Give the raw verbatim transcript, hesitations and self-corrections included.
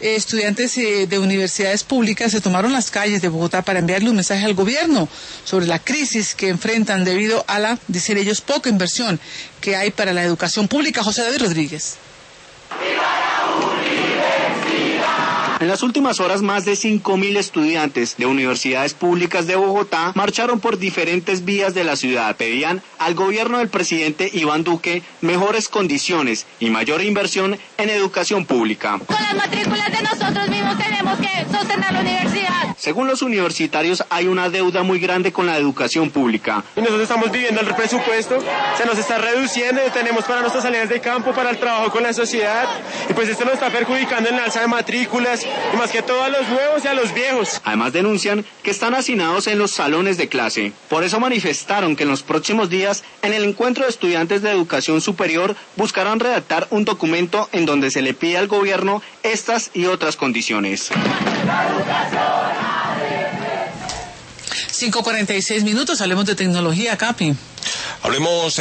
eh, estudiantes eh, de universidades públicas se tomaron las calles de Bogotá para enviarle un mensaje al gobierno sobre la crisis que enfrentan debido a la, dicen ellos, poca inversión que hay para la educación pública. José David Rodríguez. En las últimas horas, más de cinco mil estudiantes de universidades públicas de Bogotá marcharon por diferentes vías de la ciudad. Pedían al gobierno del presidente Iván Duque mejores condiciones y mayor inversión en educación pública. Con las matrículas de nosotros mismos tenemos que sostener la universidad. Según los universitarios, hay una deuda muy grande con la educación pública. Y nosotros estamos viviendo el presupuesto, se nos está reduciendo, tenemos para nuestras salidas de campo, para el trabajo con la sociedad, y pues esto nos está perjudicando en la alza de matrículas, y más que todo a los nuevos y a los viejos. Además denuncian que están hacinados en los salones de clase. Por eso manifestaron que en los próximos días, en el encuentro de estudiantes de educación superior, buscarán redactar un documento en donde se le pide al gobierno estas y otras condiciones. cinco cuarenta y seis minutos, hablemos de tecnología, Capi. Hablemos